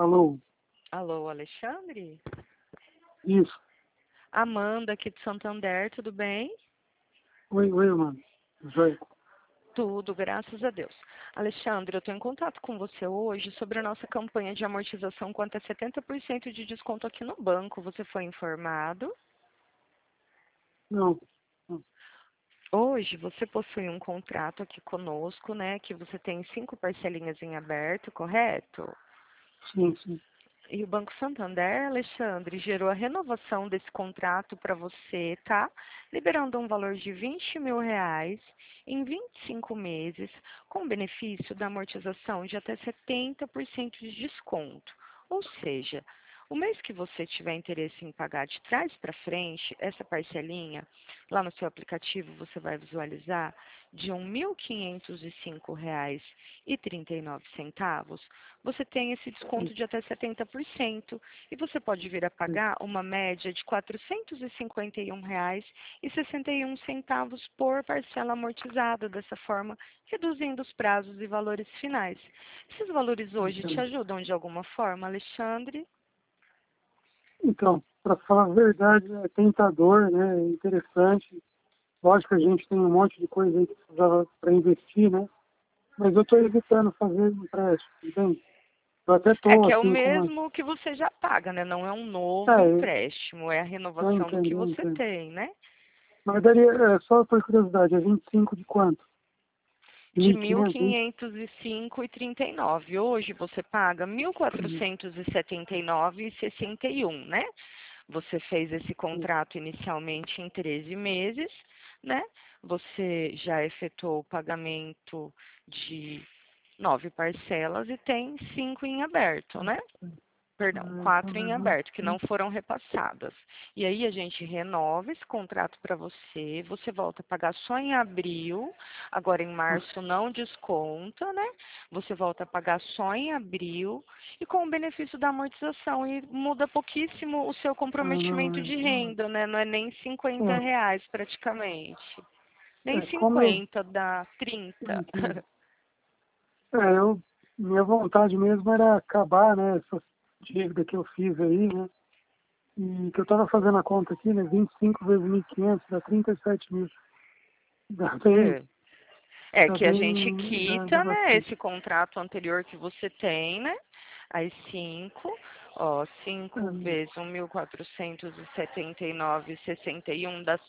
Alô? Alô, Alexandre? Isso. Amanda aqui de Santander, tudo bem? Oi, mano. Joia. Tudo, graças a Deus. Alexandre, eu estou em contato com você hoje sobre a nossa campanha de amortização com até 70% de desconto aqui no banco. Você foi informado? Não. Hoje você possui um contrato aqui conosco, né? Que você tem 5 parcelinhas em aberto, correto? Sim. E o Banco Santander, Alexandre, gerou a renovação desse contrato para você, tá? Liberando um valor de R$ 20.000 em 25 meses, com benefício da amortização de até 70% de desconto. Ou seja, o mês que você tiver interesse em pagar de trás para frente, essa parcelinha, lá no seu aplicativo você vai visualizar de R$ 1.505,39, você tem esse desconto de até 70% e você pode vir a pagar uma média de R$ 451,61 por parcela amortizada, dessa forma, reduzindo os prazos e valores finais. Esses valores hoje te ajudam de alguma forma, Alexandre? Então, para falar a verdade, é tentador, né? É interessante. Lógico que a gente tem um monte de coisa aí que precisava para investir, né? Mas eu estou evitando fazer empréstimo, entende? Eu até É estou que é o assim com uma... mesmo que você já paga, né? Não é um novo É, empréstimo, é a eu renovação do que entendo, eu você entendo. tem, né? Mas daria, só por curiosidade, é 25 de quanto? De 1.500, 1.505,39. Hoje você paga 1.479,61, né? Você fez esse contrato inicialmente em 13 meses, né? Você já efetuou o pagamento de 9 parcelas e tem 5 em aberto, né? Perdão, 4 em aberto, que não foram repassadas. E aí a gente renova esse contrato para você, você volta a pagar só em abril, agora em março não desconta, né? Você volta a pagar só em abril e com o benefício da amortização. E muda pouquíssimo o seu comprometimento de renda, né? Não é nem R$ 50 praticamente. Nem como eu 50, dá 30. entendo. Minha vontade mesmo era acabar, né, essa dívida que eu fiz aí, né, e que eu estava fazendo a conta aqui, né, 25 vezes 1.500 dá 37 mil. Dá bem, É dá que a gente bem, dá quita, né, bastante. esse contrato anterior que você tem, né? Aí 5 vezes 1.479,61 dá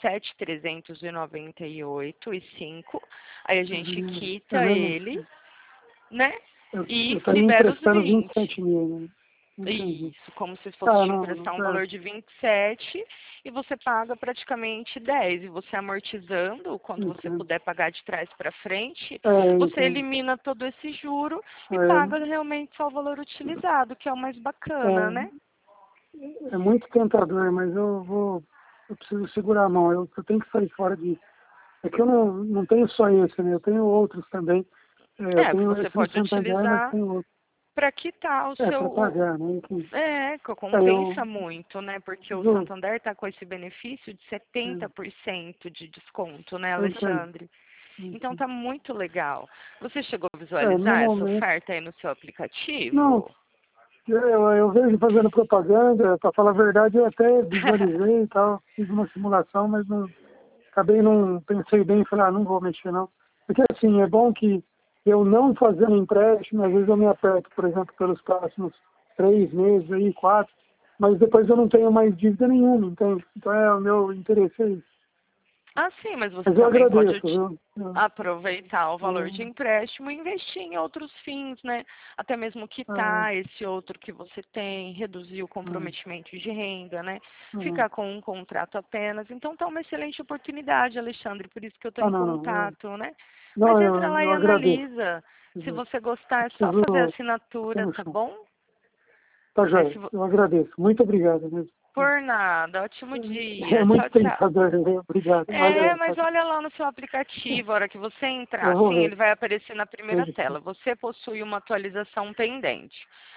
7.398,05. Aí a gente Tá quita vendo? ele, né? Eu E estaria libera os emprestando 20. 27 mil, né? Entendi. Isso, como se fosse Ah, te não, emprestar um valor de 27 e você paga praticamente 10. E você amortizando, quando você entendo. puder pagar de trás para frente, você Entendo. elimina todo esse juro e paga É, realmente só o valor utilizado, que é o mais bacana, né? é muito tentador, mas eu preciso segurar a mão, eu tenho que sair fora disso. É que eu não tenho só esse, né? Eu tenho outros também. Eu Que tenho você esse do pode Santander, mas utilizar tenho outro. para quitar o Para seu. pagar, né? Enfim. Que Eu, compensa muito, né? Porque o Ju, Santander está com esse benefício de eu 70% de desconto, né, eu entendo. Alexandre? Então tá muito legal. Você chegou a No visualizar essa momento. oferta aí no seu Não, aplicativo? eu vejo fazendo propaganda, para falar a verdade, eu até visualizei e tal, fiz uma simulação, mas acabei não pensei bem e falei, não vou mexer não. Porque assim, é bom que eu não fazendo empréstimo, às vezes eu me aperto, por exemplo, pelos próximos 3 meses aí, 4, mas depois eu não tenho mais dívida nenhuma, entende? Então o meu interesse é isso. Ah, sim, mas você Mas eu também pode agradeço, viu? aproveitar o valor de empréstimo e investir em outros fins, né? Até mesmo Eu, quitar esse outro que você tem, reduzir o comprometimento de renda, né? eu, Ficar com um contrato apenas. Então tá uma excelente oportunidade, Alexandre, por isso que eu estou ah, em não, contato, né? Mas não, entra lá eu e agradeço. analisa. Se Eu você gostar, é só fazer a preciso pôr assinatura, no tá chão. bom? Tá, Aí joia. se vo... Eu agradeço. Muito obrigado mesmo. Por nada, ótimo É dia. muito Tchau, tchau. tentador, né? Obrigado. Valeu. Mas olha lá no seu aplicativo, a hora que você entrar, Eu vou assim, ver. ele vai aparecer na primeira Vejo sim. tela. Você possui uma atualização pendente.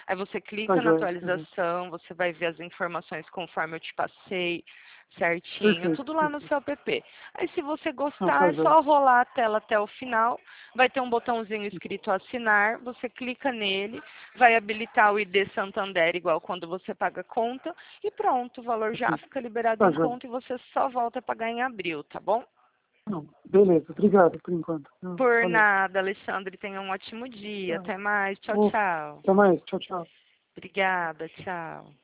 Aí você Tá clica na joia. atualização, você vai ver as informações conforme eu te passei, certinho, Perfeito, tudo lá no perfeito. seu app. Aí se você Não, gostar, tá é joia. só rolar a tela até o final, vai ter um botãozinho escrito assinar, você clica nele, vai habilitar o ID Santander igual quando você paga a conta e pronto, o valor já fica liberado Tá em joia. conta e você só volta a pagar em abril, tá bom? Não, beleza, obrigado por enquanto. Por Valeu. nada, Alexandre, tenha um ótimo dia. Tá. Até mais, tchau, Ô, tchau. até mais, tchau, tchau. Obrigada, tchau.